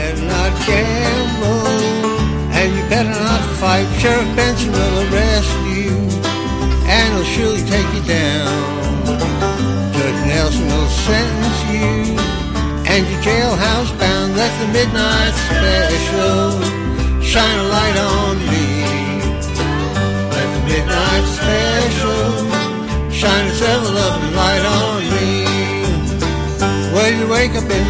better not gamble, and you better not fight. Sheriff Benson will arrest you, and he'll surely take you down. Judge Nelson will sentence you, and you're jailhouse bound. Let the midnight special shine a light on me. Let the midnight special shine its ever-loving light on me. Well, you wake up in